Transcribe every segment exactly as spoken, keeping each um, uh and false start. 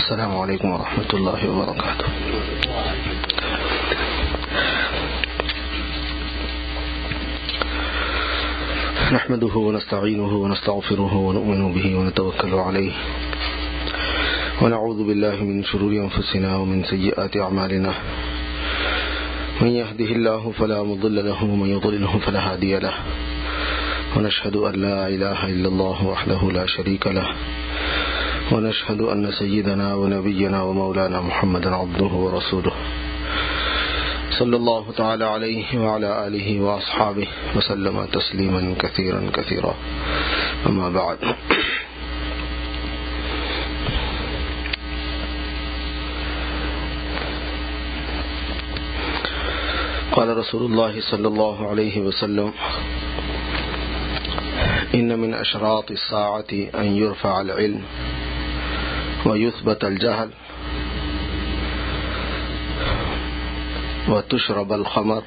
السلام علیکم ورحمۃ اللہ وبرکاتہ. نحمده ونستعینه ونستغفره ونؤمن به ونتوکل علیہ ونعوذ باللہ من شرور انفسنا ومن سیئات اعمالنا من يهده الله فلا مضل له ومن يضلله فلا هادي له ونشهد ان لا اله الا الله وحده لا شريك له ونشهد ان سيدنا ونبينا ومولانا محمدا عبده ورسوله صلى الله تعالى عليه وعلى آله وأصحابه وسلم تسليما كثيرا كثيرا. أما بعد، قال رسول الله صلى الله عليه وسلم: إن من أشراط الساعة أن يرفع العلم ويثبت الجهل وتشرب الخمر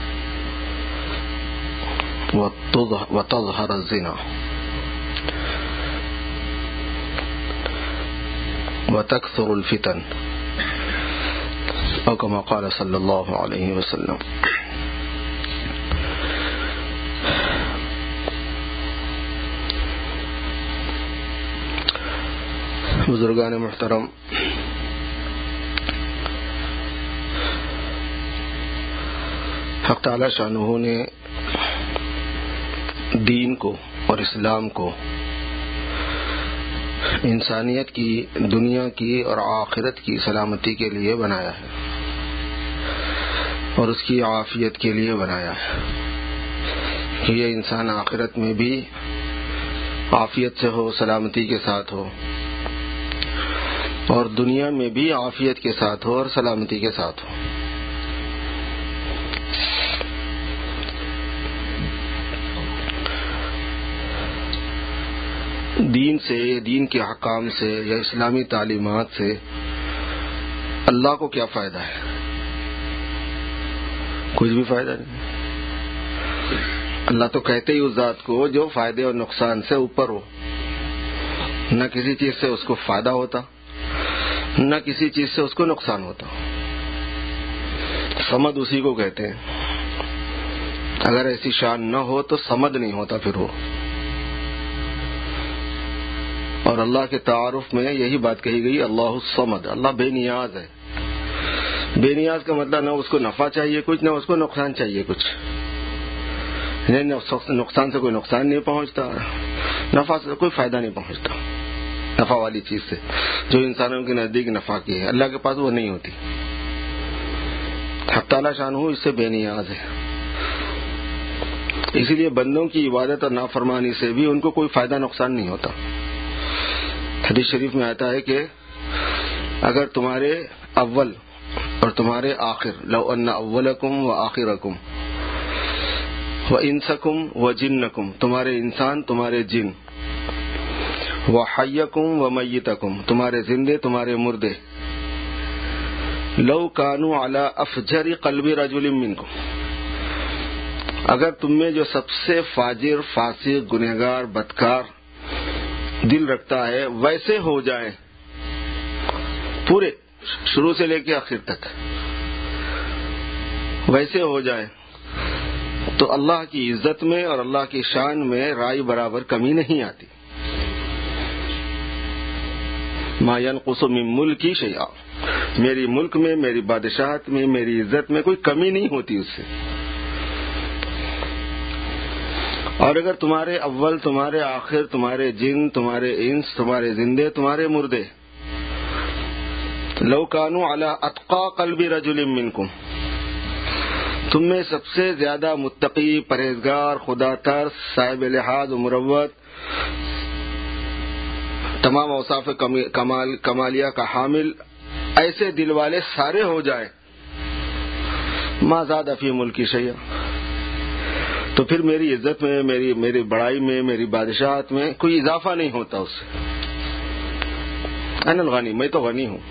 وتظهر الزنا وتكثر الفتن، أو كما قال صلى الله عليه وسلم. بزرگان محترم، حق تعالی شانہ نے دین کو اور اسلام کو انسانیت کی، دنیا کی اور آخرت کی سلامتی کے لیے بنایا ہے اور اس کی عافیت کے لیے بنایا ہے کہ یہ انسان آخرت میں بھی عافیت سے ہو، سلامتی کے ساتھ ہو، اور دنیا میں بھی عافیت کے ساتھ ہو اور سلامتی کے ساتھ ہو. دین سے، دین کے احکام سے یا اسلامی تعلیمات سے اللہ کو کیا فائدہ ہے؟ کچھ بھی فائدہ نہیں. اللہ تو کہتے ہی اس ذات کو جو فائدے اور نقصان سے اوپر ہو، نہ کسی چیز سے اس کو فائدہ ہوتا، نہ کسی چیز سے اس کو نقصان ہوتا. صمد اسی کو کہتے ہیں. اگر ایسی شان نہ ہو تو صمد نہیں ہوتا پھر وہ. اور اللہ کے تعارف میں یہی بات کہی گئی، اللہ الصمد، اللہ بے نیاز ہے. بے نیاز کا مطلب نہ اس کو نفع چاہیے کچھ، نہ اس کو نقصان چاہیے کچھ. نقصان سے کوئی نقصان نہیں پہنچتا، نفع سے کوئی فائدہ نہیں پہنچتا. نفع والی چیز سے جو انسانوں کے نزدیک نفع کی ہے، اللہ کے پاس وہ نہیں ہوتی. حق تعالی شانہ اس سے بے نیاز ہے. اسی لیے بندوں کی عبادت اور نافرمانی سے بھی ان کو کوئی فائدہ نقصان نہیں ہوتا. حدیث شریف میں آتا ہے کہ اگر تمہارے اول اور تمہارے آخر، لو ان اولکم و آخرکم و انسکم و جنکم، تمہارے انسان، تمہارے جن، وحیکم و میتکم، تمہارے زندے، تمہارے مردے، لو کانوا علی افجر قلب رجل منکم، اگر تم میں جو سب سے فاجر، فاسق، گنہگار، بدکار دل رکھتا ہے ویسے ہو جائیں، پورے شروع سے لے کے آخر تک ویسے ہو جائیں، تو اللہ کی عزت میں اور اللہ کی شان میں رائی برابر کمی نہیں آتی. ما ينقص من ملکی شیئا، میری ملک میں، میری بادشاہت میں، میری عزت میں کوئی کمی نہیں ہوتی اس سے. اور اگر تمہارے اول، تمہارے آخر، تمہارے جن، تمہارے انس، تمہارے زندے، تمہارے مردے، لو کانوا علی اتقى قلب رجل منکم، تم میں سب سے زیادہ متقی، پرہیزگار، خدا ترس، صاحب لحاظ و مروت، تمام اوصاف کمال کمالیہ کا حامل ایسے دل والے سارے ہو جائیں، ما زاد فی ملکی شیئا، تو پھر میری عزت میں، میری میری بڑائی میں، میری بادشاہت میں کوئی اضافہ نہیں ہوتا اس سے. انا الغنی، میں تو غنی ہوں،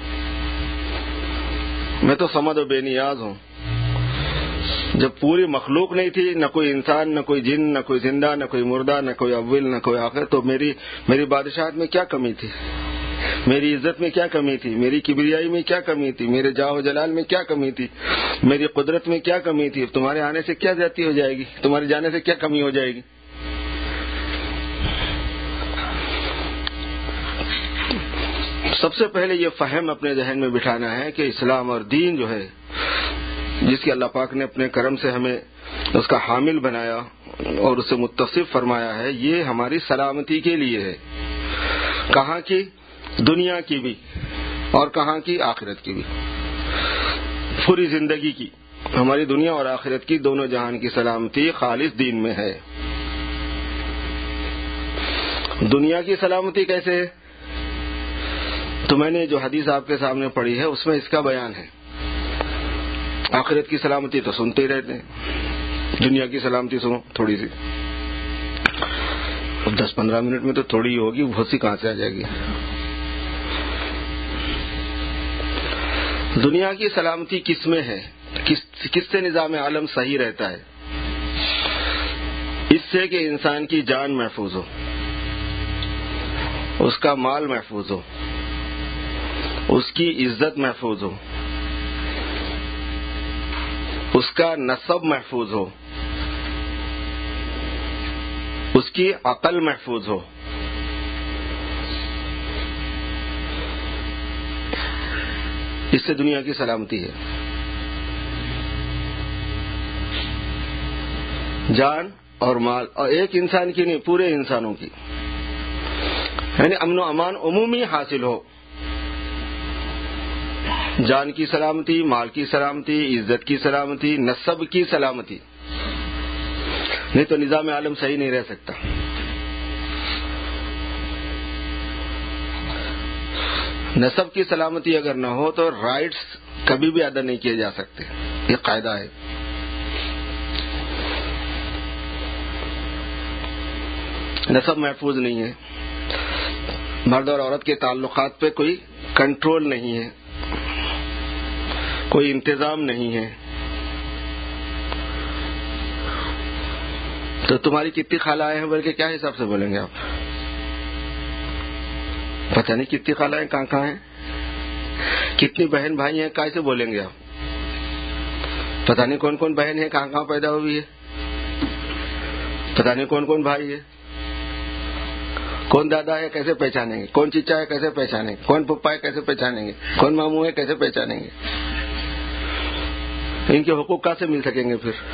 میں تو صمد و بے نیاز ہوں. جب پوری مخلوق نہیں تھی، نہ کوئی انسان، نہ کوئی جن، نہ کوئی زندہ، نہ کوئی مردہ، نہ کوئی اول، نہ کوئی آخر، تو میری میری بادشاہت میں کیا کمی تھی؟ میری عزت میں کیا کمی تھی، میری کبریائی میں کیا کمی تھی، میرے جاہ و جلال میں کیا کمی تھی، میری قدرت میں کیا کمی تھی، تمہارے آنے سے کیا زیادتی ہو جائے گی، تمہارے جانے سے کیا کمی ہو جائے گی. سب سے پہلے یہ فہم اپنے ذہن میں بٹھانا ہے کہ اسلام اور دین جو ہے، جس کی اللہ پاک نے اپنے کرم سے ہمیں اس کا حامل بنایا اور اسے متصف فرمایا ہے، یہ ہماری سلامتی کے لیے ہے، کہاں کی؟ دنیا کی بھی اور کہاں کی؟ آخرت کی بھی. پوری زندگی کی، ہماری دنیا اور آخرت کی دونوں جہان کی سلامتی خالص دین میں ہے. دنیا کی سلامتی کیسے ہے؟ تو میں نے جو حدیث آپ کے سامنے پڑھی ہے اس میں اس کا بیان ہے. آخرت کی سلامتی تو سنتے ہی رہتے ہیں، دنیا کی سلامتی سنو تھوڑی سی. اب دس پندرہ منٹ میں تو تھوڑی ہی ہوگی، بہت سی کہاں سے آ جائے گی. دنیا کی سلامتی کس میں ہے؟ کس کس سے نظام عالم صحیح رہتا ہے؟ اس سے کہ انسان کی جان محفوظ ہو، اس کا مال محفوظ ہو، اس کی عزت محفوظ ہو، اس کا نسب محفوظ ہو، اس کی عقل محفوظ ہو. اس سے دنیا کی سلامتی ہے. جان اور مال، اور ایک انسان کی نہیں، پورے انسانوں کی، یعنی امن و امان عمومی حاصل ہو. جان کی سلامتی، مال کی سلامتی، عزت کی سلامتی، نسب کی سلامتی، نہیں تو نظام عالم صحیح نہیں رہ سکتا. نسب کی سلامتی اگر نہ ہو تو رائٹس کبھی بھی ادا نہیں کیے جا سکتے، یہ قاعدہ ہے. نسب محفوظ نہیں ہے، مرد اور عورت کے تعلقات پہ کوئی کنٹرول نہیں ہے، کوئی انتظام نہیں ہے. تو تمہاری کتنی خالائیں ہیں بلکہ کیا حساب سے بولیں گے آپ؟ پتہ نہیں کتنی خالائیں کہاں کہاں ہیں، کتنی بہن بھائی ہیں کیسے بولیں گے آپ؟ پتہ نہیں کون کون بہن ہے، کہاں کہاں پیدا ہوئی ہے، پتہ نہیں کون کون بھائی ہے، کون دادا ہے کیسے پہچانیں گے، کون چچا ہے کیسے پہچانیں گے، کون پپا ہے کیسے پہچانیں گے، کون ماموں ہے کیسے پہچانیں گے. ان کے حقوق کہاں سے مل سکیں گے پھر؟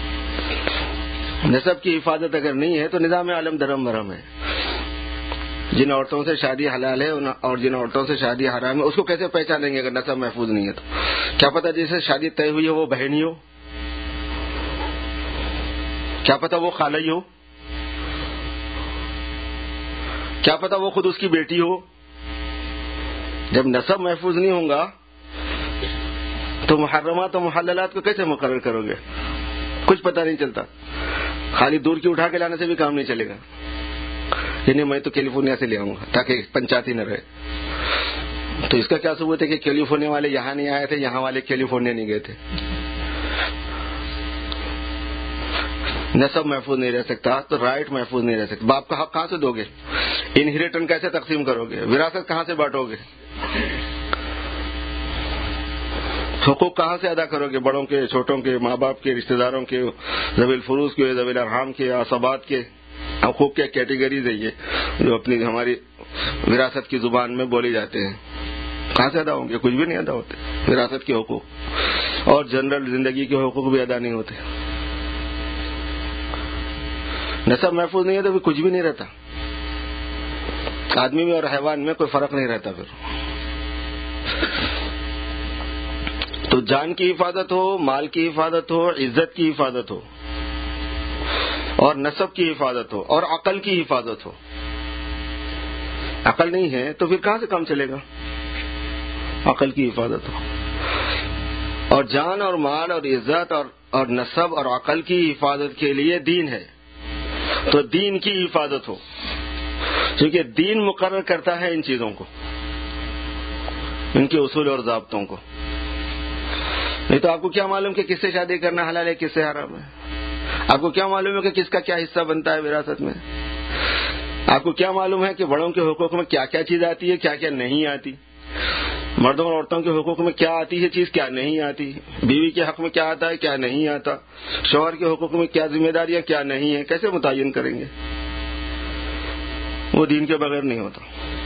نسب کی حفاظت اگر نہیں ہے تو نظام عالم دھرم برہم ہے. جن عورتوں سے شادی حلال ہے اور جن عورتوں سے شادی حرام ہے، اس کو کیسے پہچانیں گے اگر نسب محفوظ نہیں ہے تو؟ کیا پتہ جسے شادی طے ہوئی ہے وہ بہن ہی ہو، کیا پتہ وہ خالہ ہی ہو، کیا پتہ وہ خود اس کی بیٹی ہو. جب نسب محفوظ نہیں ہوگا تو محرمات و محللات کو کیسے مقرر کرو گے؟ کچھ پتہ نہیں چلتا. خالی دور کی اٹھا کے لانے سے بھی کام نہیں چلے گا. یعنی میں تو کیلیفورنیا سے لے آؤں گا تاکہ پنچاتی نہ رہے. تو اس کا کیا ثبوت ہے کہ کیلیفورنیا والے یہاں نہیں آئے تھے، یہاں والے کیلیفورنیا نہیں گئے تھے؟ نسب محفوظ نہیں رہ سکتا تو رائٹ محفوظ نہیں رہ سکتا. باپ کا حق کہاں سے دو گے؟ انہیریٹنس کیسے تقسیم کرو گے؟ وراثت کہاں سے بانٹو گے؟ حقوق کہاں سے ادا کرو گے؟ بڑوں کے، چھوٹوں کے، ماں باپ کے، رشتہ داروں کے، ذوی الفروض کے، ذوی الارحام کے، عصبات کے. حقوق کے کیٹیگریز ہے یہ جو اپنی ہماری وراثت کی زبان میں بولی جاتے ہیں. کہاں سے ادا ہوں گے؟ کچھ بھی نہیں ادا ہوتے وراثت کے حقوق، اور جنرل زندگی کے حقوق بھی ادا نہیں ہوتے. نسب محفوظ نہیں ہے تو بھی کچھ بھی نہیں رہتا. آدمی میں اور حیوان میں کوئی فرق نہیں رہتا. پھر تو جان کی حفاظت ہو، مال کی حفاظت ہو، عزت کی حفاظت ہو، اور نسب کی حفاظت ہو، اور عقل کی حفاظت ہو. عقل نہیں ہے تو پھر کہاں سے کام چلے گا؟ عقل کی حفاظت ہو، اور جان اور مال اور عزت اور اور نسب اور عقل کی حفاظت کے لیے دین ہے. تو دین کی حفاظت ہو، کیونکہ دین مقرر کرتا ہے ان چیزوں کو، ان کے اصول اور ضابطوں کو. نہیں تو آپ کو کیا معلوم کہ کس سے شادی کرنا حلال ہے، کس سے حرام ہے؟ آپ کو کیا معلوم ہے کہ کس کا کیا حصہ بنتا ہے وراثت میں؟ آپ کو کیا معلوم ہے کہ بڑوں کے حقوق میں کیا کیا چیز آتی ہے، کیا کیا نہیں آتی؟ مردوں اور عورتوں کے حقوق میں کیا آتی ہے چیز، کیا نہیں آتی؟ بیوی کے حق میں کیا آتا ہے، کیا نہیں آتا؟ شوہر کے حقوق میں کیا ذمہ داریاں، کیا نہیں ہے؟ کیسے متعین کریں گے؟ وہ دین کے بغیر نہیں ہوتا۔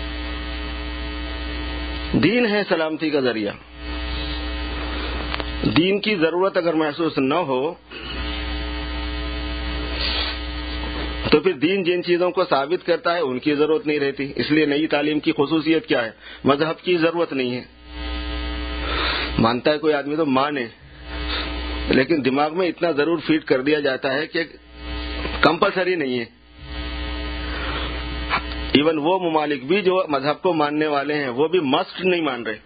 دین ہے سلامتی کا ذریعہ۔ دین کی ضرورت اگر محسوس نہ ہو تو پھر دین جن چیزوں کو ثابت کرتا ہے ان کی ضرورت نہیں رہتی۔ اس لیے نئی تعلیم کی خصوصیت کیا ہے؟ مذہب کی ضرورت نہیں ہے۔ مانتا ہے کوئی آدمی تو مانے، لیکن دماغ میں اتنا ضرور فیڈ کر دیا جاتا ہے کہ کمپلسری نہیں ہے۔ ایون وہ ممالک بھی جو مذہب کو ماننے والے ہیں وہ بھی مسٹ نہیں مان رہے۔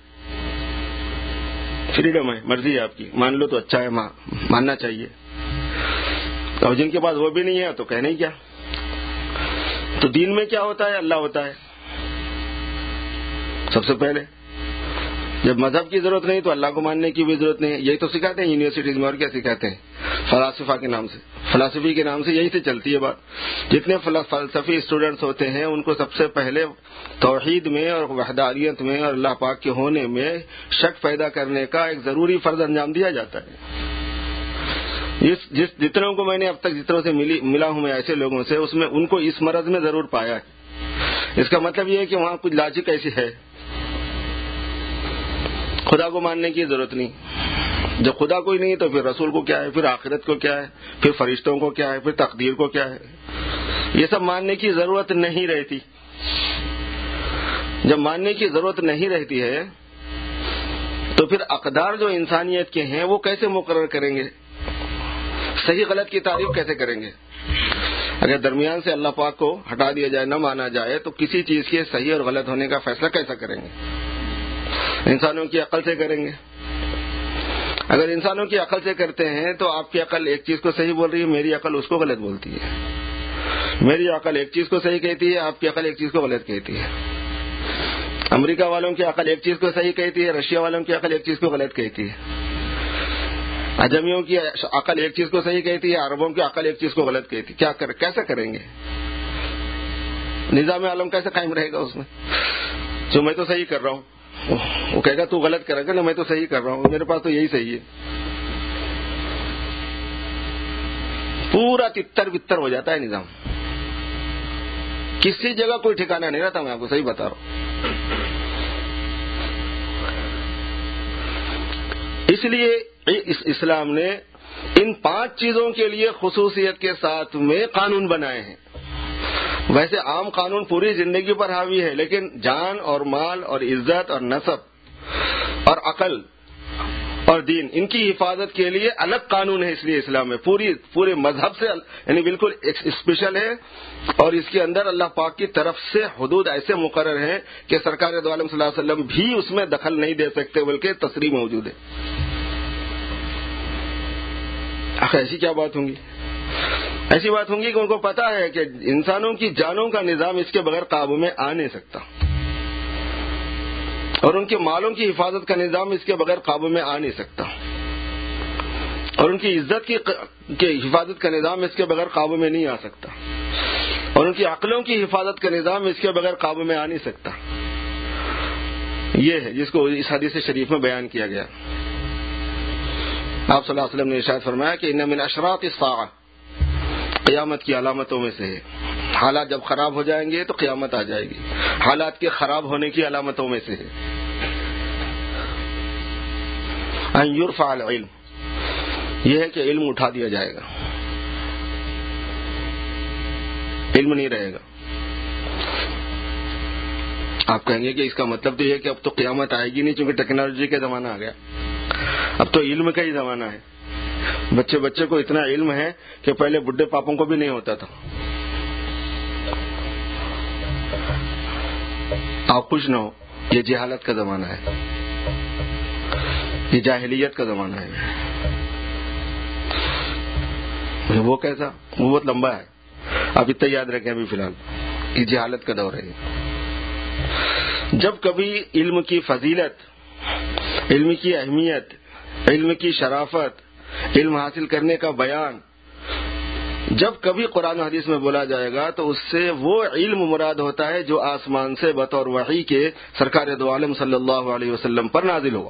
فریڈم ہے، مرضی ہے آپ کی، مان لو تو اچھا ہے، ماننا چاہیے۔ اور جن کے پاس وہ بھی نہیں ہے تو کہنے ہی کیا۔ تو دین میں کیا ہوتا ہے؟ اللہ ہوتا ہے سب سے پہلے۔ جب مذہب کی ضرورت نہیں تو اللہ کو ماننے کی بھی ضرورت نہیں ہے۔ یہی تو سکھاتے ہیں یونیورسٹیز میں، اور کیا سکھاتے ہیں؟ فلاسفہ کے نام سے، فلسفی کے نام سے یہی سے چلتی ہے بات۔ جتنے فلسفی اسٹوڈنٹس ہوتے ہیں ان کو سب سے پہلے توحید میں اور وحدانیت میں اور اللہ پاک کے ہونے میں شک پیدا کرنے کا ایک ضروری فرض انجام دیا جاتا ہے۔ جس جس جتنوں کو میں نے اب تک جتنوں سے ملی ملا ہوں میں ایسے لوگوں سے، اس میں ان کو اس مرض میں ضرور پایا ہے۔ اس کا مطلب یہ ہے کہ وہاں کچھ لاجک ایسی ہے۔ خدا کو ماننے کی ضرورت نہیں۔ جب خدا کوئی نہیں تو پھر رسول کو کیا ہے، پھر آخرت کو کیا ہے، پھر فرشتوں کو کیا ہے، پھر تقدیر کو کیا ہے؟ یہ سب ماننے کی ضرورت نہیں رہتی۔ جب ماننے کی ضرورت نہیں رہتی ہے تو پھر اقدار جو انسانیت کے ہیں وہ کیسے مقرر کریں گے؟ صحیح غلط کی تعریف کیسے کریں گے؟ اگر درمیان سے اللہ پاک کو ہٹا دیا جائے، نہ مانا جائے، تو کسی چیز کے صحیح اور غلط ہونے کا فیصلہ کیسا کریں گے؟ انسانوں کی عقل سے کریں گے۔ اگر انسانوں کی عقل سے کرتے ہیں تو آپ کی عقل ایک چیز کو صحیح بول رہی ہے، میری عقل اس کو غلط بولتی ہے۔ میری عقل ایک چیز کو صحیح کہتی ہے، آپ کی عقل ایک چیز کو غلط کہتی ہے۔ امریکہ والوں کی عقل ایک چیز کو صحیح کہتی ہے، رشیا والوں کی عقل ایک چیز کو غلط کہتی ہے۔ اجمیوں کی عقل ایک چیز کو صحیح کہتی ہے، عربوں کی عقل ایک چیز کو غلط کہتی ہے۔ کیا کر کیسے کریں گے؟ نظام عالم کیسے قائم رہے گا اس میں؟ جو میں تو صحیح کر رہا ہوں، وہ کہے گا تو غلط کرے گا، نا میں تو صحیح کر رہا ہوں، میرے پاس تو یہی صحیح ہے۔ پورا تتر بتر ہو جاتا ہے نظام، کسی جگہ کوئی ٹھکانہ نہیں رہتا۔ میں آپ کو صحیح بتا رہا ہوں۔ اس لیے اس اسلام نے ان پانچ چیزوں کے لیے خصوصیت کے ساتھ میں قانون بنائے ہیں۔ ویسے عام قانون پوری زندگی پر حاوی ہے، لیکن جان اور مال اور عزت اور نسب اور عقل اور دین، ان کی حفاظت کے لیے الگ قانون ہے۔ اس لیے اسلام میں پوری پورے مذہب سے یعنی بالکل اسپیشل ہے، اور اس کے اندر اللہ پاک کی طرف سے حدود ایسے مقرر ہیں کہ سرکار دو عالم صلی اللہ علیہ وسلم بھی اس میں دخل نہیں دے سکتے، بلکہ تصریح موجود ہے۔ آخر ایسی کیا بات ہوں گی؟ ایسی بات ہوں گی کہ ان کو پتا ہے کہ انسانوں کی جانوں کا نظام اس کے بغیر قابو میں آ نہیں سکتا، اور ان کے مالوں کی حفاظت کا نظام اس کے بغیر قابو میں آ نہیں سکتا، اور ان کی عزت کی حفاظت کا نظام اس کے بغیر قابو میں نہیں آ سکتا، اور ان کی عقلوں کی حفاظت کا نظام اس کے بغیر قابو میں آ نہیں سکتا۔ یہ ہے جس کو اس حدیث شریف میں بیان کیا گیا۔ آپ صلی اللہ علیہ وسلم نے ارشاد فرمایا کہ ان من اشراط الساعہ، قیامت کی علامتوں میں سے ہے۔ حالات جب خراب ہو جائیں گے تو قیامت آ جائے گی، حالات کے خراب ہونے کی علامتوں میں سے ہے۔ ان یرفع العلم، یہ ہے کہ علم اٹھا دیا جائے گا، علم نہیں رہے گا۔ آپ کہیں گے کہ اس کا مطلب تو یہ ہے کہ اب تو قیامت آئے گی نہیں، چونکہ ٹیکنالوجی کا زمانہ آ گیا، اب تو علم کا ہی زمانہ ہے۔ بچے بچے کو اتنا علم ہے کہ پہلے بڈھے پاپوں کو بھی نہیں ہوتا تھا۔ آپ خوش نہ ہو، یہ جہالت کا زمانہ ہے، یہ جاہلیت کا زمانہ ہے۔ وہ کیسا؟ وہ بہت لمبا ہے، آپ اتنا یاد رکھیں ابھی فی الحال یہ جہالت کا دور ہے۔ جب کبھی علم کی فضیلت، علم کی اہمیت، علم کی شرافت، علم حاصل کرنے کا بیان جب کبھی قرآن و حدیث میں بولا جائے گا تو اس سے وہ علم مراد ہوتا ہے جو آسمان سے بطور وحی کے سرکار دو عالم صلی اللہ علیہ وسلم پر نازل ہوا.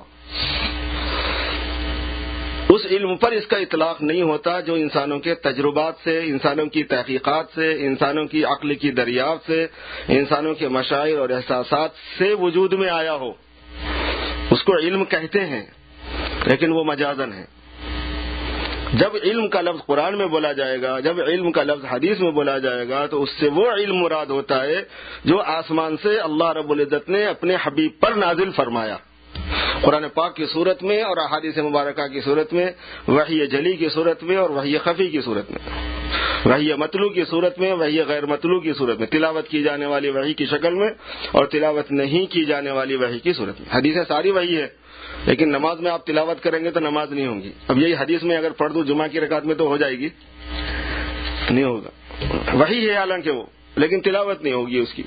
اس علم پر اس کا اطلاق نہیں ہوتا جو انسانوں کے تجربات سے، انسانوں کی تحقیقات سے، انسانوں کی عقل کی دریافت سے، انسانوں کے مشاعر اور احساسات سے وجود میں آیا ہو. اس کو علم کہتے ہیں لیکن وہ مجازن ہے. جب علم کا لفظ قرآن میں بولا جائے گا، جب علم کا لفظ حدیث میں بولا جائے گا تو اس سے وہ علم مراد ہوتا ہے جو آسمان سے اللہ رب العزت نے اپنے حبیب پر نازل فرمایا، قرآن پاک کی صورت میں اور احادیث مبارکہ کی صورت میں، وحی جلی کی صورت میں اور وحی خفی کی صورت میں، وحی مطلوع کی صورت میں، وحی غیر مطلوع کی صورت میں، تلاوت کی جانے والی وحی کی شکل میں اور تلاوت نہیں کی جانے والی وحی کی صورت میں. حدیثیں ساری وحی ہے لیکن نماز میں آپ تلاوت کریں گے تو نماز نہیں ہوگی. اب یہی حدیث میں اگر پڑھ دوں جمعہ کی رکعت میں تو ہو جائے گی؟ نہیں ہوگا. وحی ہے حالانکہ وہ، لیکن تلاوت نہیں ہوگی اس کی.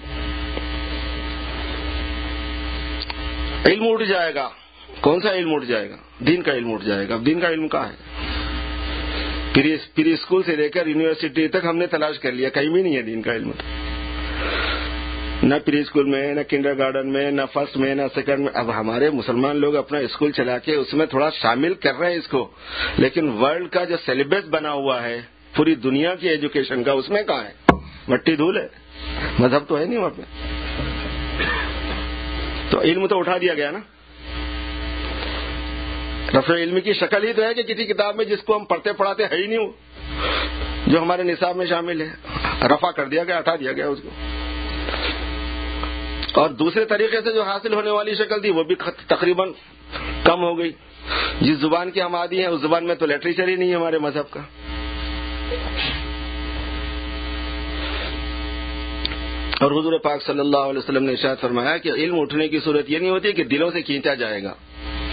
علم اٹھ جائے گا. کون سا علم اٹھ جائے گا؟ دین کا علم اٹھ جائے گا. اب دین کا علم کہاں ہے؟ پری اسکول سے لے کر یونیورسٹی تک ہم نے تلاش کر لیا، کہیں بھی نہیں ہے دین کا علم. نہ پری اسکول میں، نہ کنڈر گارڈن میں، نہ فرسٹ میں، نہ سیکنڈ میں. اب ہمارے مسلمان لوگ اپنا اسکول چلا کے اس میں تھوڑا شامل کر رہے ہیں اس کو، لیکن ورلڈ کا جو سلیبس بنا ہوا ہے پوری دنیا کی ایجوکیشن کا، اس میں کہاں ہے؟ مٹی دھول ہے. مذہب تو ہے نہیں وہاں پہ. تو علم تو اٹھا دیا گیا نا. رفع علم کی شکل ہی تو ہے کہ کسی کتاب میں جس کو ہم پڑھتے پڑھاتے ہے ہی نہیں وہ، جو ہمارے نصاب میں شامل ہے، رفع کر دیا گیا، ہٹا دیا گیا اس کو. اور دوسرے طریقے سے جو حاصل ہونے والی شکل تھی وہ بھی تقریباً کم ہو گئی. جس زبان کے ہم عادی ہیں اس زبان میں تو لٹریچر ہی نہیں ہے ہمارے مذہب کا. اور حضور پاک صلی اللہ علیہ وسلم نے ارشاد فرمایا کہ علم اٹھنے کی صورت یہ نہیں ہوتی کہ دلوں سے کھینچا جائے گا.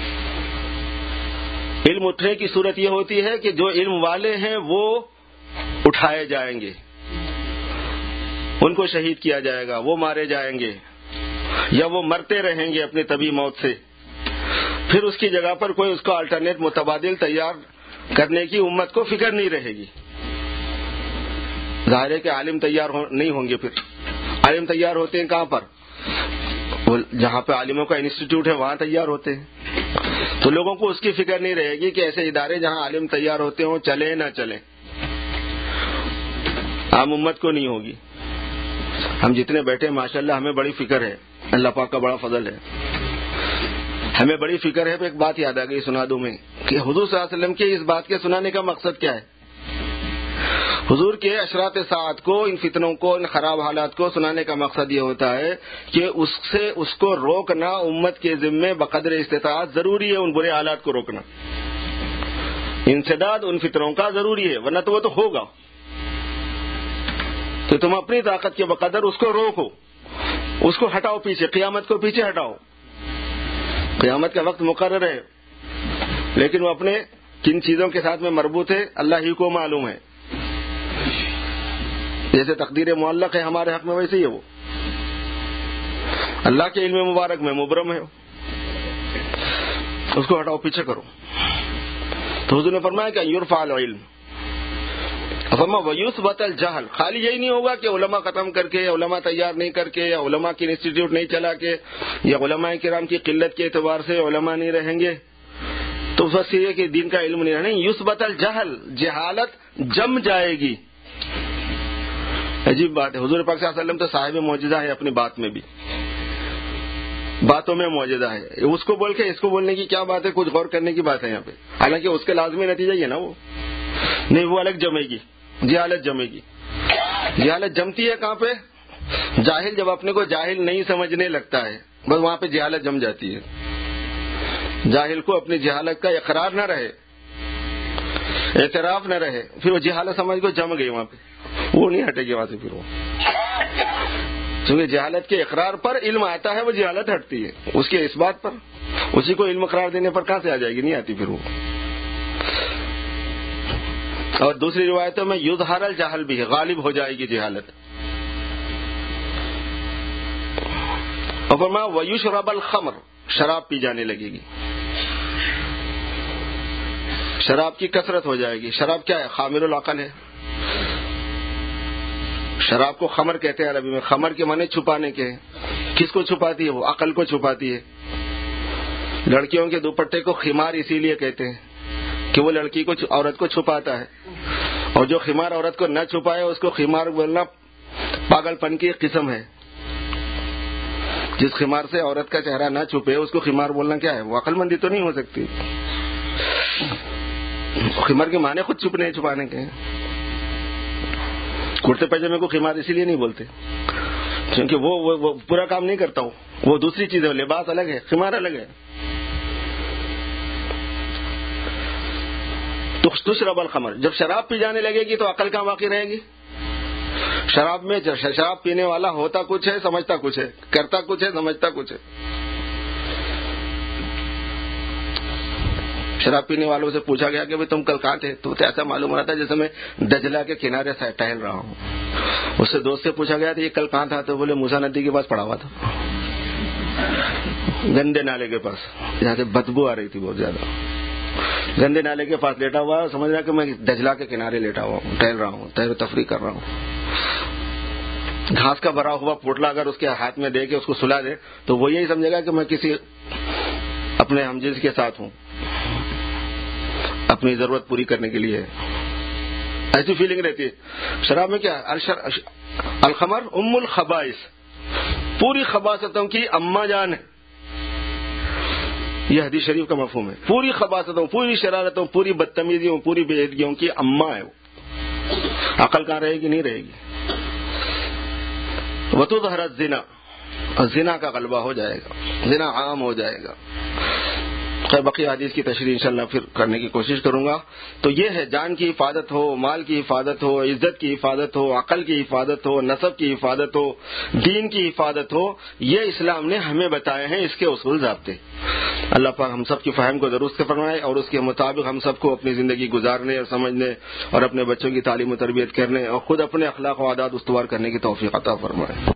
علم اٹھنے کی صورت یہ ہوتی ہے کہ جو علم والے ہیں وہ اٹھائے جائیں گے، ان کو شہید کیا جائے گا، وہ مارے جائیں گے یا وہ مرتے رہیں گے اپنی طبی موت سے. پھر اس کی جگہ پر کوئی اس کا الٹرنیٹ متبادل تیار کرنے کی امت کو فکر نہیں رہے گی. ظاہر ہے کہ عالم تیار نہیں ہوں گے. پھر عالم تیار ہوتے ہیں کہاں پر؟ جہاں پہ عالموں کا انسٹیٹیوٹ ہے وہاں تیار ہوتے ہیں. تو لوگوں کو اس کی فکر نہیں رہے گی کہ ایسے ادارے جہاں عالم تیار ہوتے ہوں چلے نہ چلے. عام امت کو نہیں ہوگی. ہم جتنے بیٹھے ماشاءاللہ ہمیں بڑی فکر ہے، اللہ پاک کا بڑا فضل ہے، ہمیں بڑی فکر ہے. پہ ایک بات یاد آ گئی سنا دوں میں کہ حضور صلی اللہ علیہ وسلم کے اس بات کے سنانے کا مقصد کیا ہے. حضور کے اشراط ساعت کو، ان فتنوں کو، ان خراب حالات کو سنانے کا مقصد یہ ہوتا ہے کہ اس سے اس کو روکنا امت کے ذمے بقدر استطاعت ضروری ہے. ان برے حالات کو روکنا، انسداد ان فتنوں کا ضروری ہے، ورنہ تو وہ تو ہوگا. تو تم اپنی طاقت کے بقدر اس کو روکو، اس کو ہٹاؤ پیچھے، قیامت کو پیچھے ہٹاؤ. قیامت کا وقت مقرر ہے لیکن وہ اپنے کن چیزوں کے ساتھ میں مربوط ہے اللہ ہی کو معلوم ہے. جیسے تقدیر معلق ہے ہمارے حق میں، ویسے ہی ہے وہ اللہ کے علم مبارک میں مبرم ہے. اس کو ہٹاؤ، پیچھے کرو. تو حضور نے فرمایا کہ یرفع العلم فرما ویثبت الجہل. خالی یہی نہیں ہوگا کہ علماء ختم کر کے یا علماء تیار نہیں کر کے یا علماء کی انسٹیٹیوٹ نہیں چلا کے یا علماء کرام کی قلت کے اعتبار سے علماء نہیں رہیں گے تو بس یہ کہ دین کا علم نہیں رہنا. یثبت الجہل، جہالت جم جائے گی. عجیب بات ہے. حضور پاک صلی اللہ علیہ وسلم تو صاحب معجزہ ہے، اپنی بات میں بھی، باتوں میں معجزہ ہے. اس کو بول کے اس کو بولنے کی کیا بات ہے؟ کچھ غور کرنے کی بات ہے یہاں پہ. حالانکہ اس کے لازمی نتیجہ یہ نا وہ نہیں، وہ الگ جمے گی، جہالت جمے گی. جہالت جمتی ہے کہاں پہ؟ جاہل جب اپنے کو جاہل نہیں سمجھنے لگتا ہے بس وہاں پہ جہالت جم جاتی ہے. جاہل کو اپنی جہالت کا اقرار نہ رہے، اعتراف نہ رہے، پھر وہ جہالت سمجھ کو جم گئی وہاں پہ، وہ نہیں ہٹے گی وہاں سے. پھر وہ کیونکہ جہالت کے اقرار پر علم آتا ہے، وہ جہالت ہٹتی ہے. اس کے اس بات پر، اسی کو علم قرار دینے پر کہاں سے آ جائے گی؟ نہیں آتی پھر وہ. اور دوسری روایتوں میں یظہر الجہل بھی ہے، غالب ہو جائے گی جہالت. اور فرمایا ویشرب الخمر، شراب پی جانے لگے گی، شراب کی کثرت ہو جائے گی. شراب کیا ہے؟ خامر العقل ہے. شراب کو خمر کہتے ہیں عربی میں. خمر کے معنی چھپانے کے. کس کو چھپاتی ہے؟ وہ عقل کو چھپاتی ہے. لڑکیوں کے دوپٹے کو خمار اسی لیے کہتے ہیں کہ وہ لڑکی کو عورت کو چھپاتا ہے, اور جو خمار عورت کو نہ چھپائے اس کو خمار بولنا پاگل پن کی ایک قسم ہے. جس خمار سے عورت کا چہرہ نہ چھپے اس کو خمار بولنا کیا ہے؟ وہ عقل مندی تو نہیں ہو سکتی. خمار کے معنی خود چھپنے چھپانے کے. کرتے پیجامے کو خمار اسی لیے نہیں بولتے کیونکہ وہ, وہ, وہ پورا کام نہیں کرتا ہوں, وہ دوسری چیز ہے. لباس الگ ہے, خمار الگ ہے. تشرب الخمر, جب شراب پی جانے لگے گی تو عقل کہاں باقی رہے گی؟ شراب میں شراب پینے والا ہوتا کچھ ہے, سمجھتا کچھ ہے, کرتا کچھ ہے, سمجھتا کچھ ہے. شراب پینے والوں سے پوچھا گیا کہ تم کل کہاں تھے, تو ایسا معلوم ہو رہا تھا جیسے میں دجلہ کے کنارے سے ٹہل رہا ہوں. اس سے دوست سے پوچھا گیا تھا یہ کل کہاں تھا, تو بولے موسیٰ ندی کے پاس پڑا ہوا تھا, گندے نالے کے پاس, جہاں سے بدبو آ رہی تھی بہت زیادہ. گندے نالے کے پاس لیٹا ہوا ہے, سمجھ رہا کہ میں دجلہ کے کنارے لیٹا ہوا ہوں, ٹہل رہا ہوں, تیر و تفریح کر رہا ہوں. گھاس کا بھرا ہوا پوٹلا اگر اس کے ہاتھ میں دے کے اس کو سلا دے تو وہ یہی سمجھے گا کہ میں کسی اپنے ہمجنس کے ساتھ ہوں, اپنی ضرورت پوری کرنے کے لیے. ایسی فیلنگ رہتی ہے. شراب میں کیا, الخمر ام الخبائث, پوری خباثتوں کی اماں جان ہے. یہ حدیث شریف کا مفہوم ہے. پوری خباثتوں, پوری شرارتوں, پوری بدتمیزیوں, پوری بے عدگیوں کی اماں ہے وہ. عقل کہاں رہے گی؟ نہیں رہے گی. وتظہر الزنا, زنا کا غلبہ ہو جائے گا, زنا عام ہو جائے گا. خیر بقیہ حدیث کی تشریح انشاءاللہ پھر کرنے کی کوشش کروں گا. تو یہ ہے, جان کی حفاظت ہو, مال کی حفاظت ہو, عزت کی حفاظت ہو, عقل کی حفاظت ہو, نسب کی حفاظت ہو, دین کی حفاظت ہو, یہ اسلام نے ہمیں بتائے ہیں اس کے اصول ضابطے. اللہ پاک ہم سب کی فہم کو درست فرمائے اور اس کے مطابق ہم سب کو اپنی زندگی گزارنے اور سمجھنے اور اپنے بچوں کی تعلیم و تربیت کرنے اور خود اپنے اخلاق و عادات استوار کرنے کی توفیق عطا فرمائے.